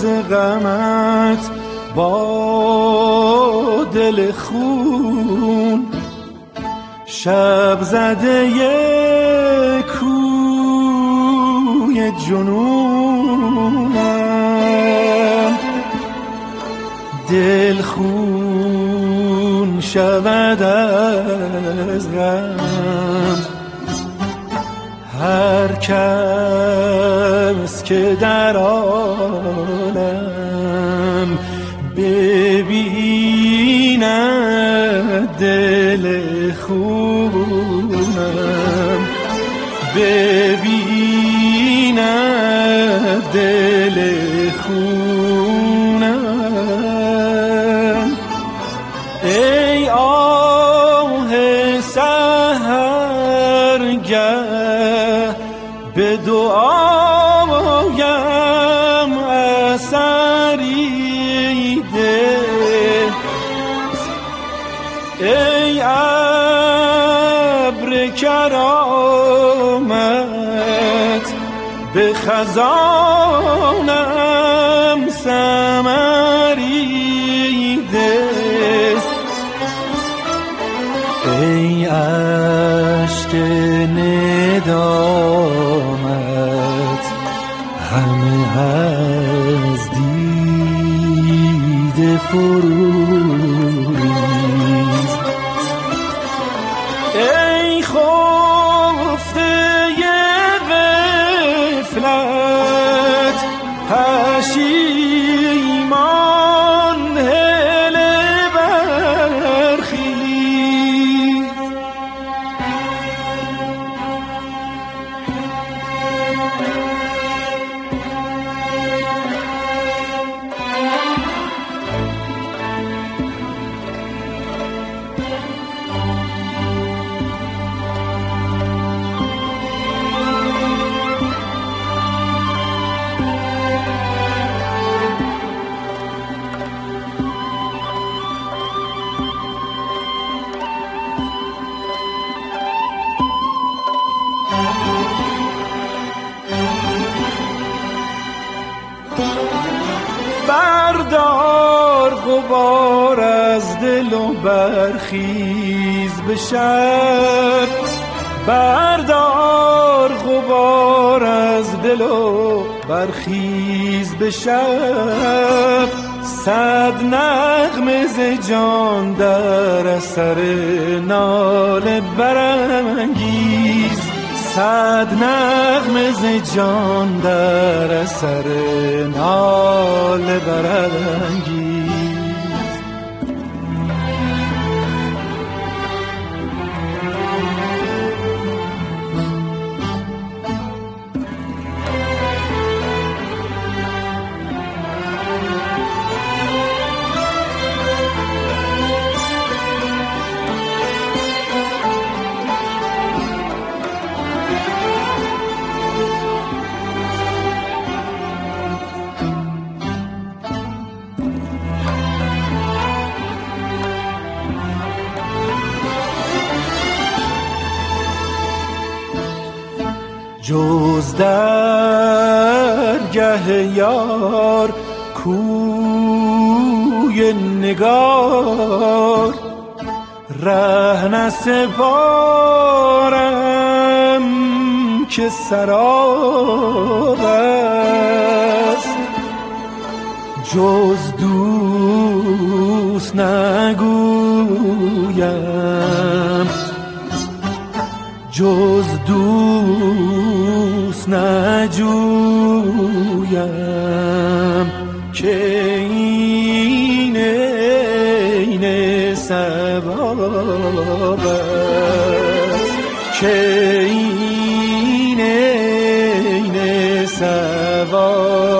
ز غمت با دل خون، شب زده کوی جنونم. دل خون شود از غم هر کس که در عالم ببیند دل خونم، ببیند دل خونم. ای آه سحرگه به دعایم اثری ده، ای ابر کرامت به خزانم ثمری ده، ای اشک ندامت همه از دیده فرو ریز، ای خفته غفلت پشیمان هله برخیز. بردار غبار از دل و برخیز به شب، بردار غبار از دل و برخیز به شب. صد نغمه ز جان در اثر ناله برانگیز، صد نغمه ز جان در اثر ناله برانگیز. جز درگه یار کوی نگار، ره نسپارم که سراب است. جز دوست نگویم، جز دوست نجویم که این عین ثواب است، که این عین ثواب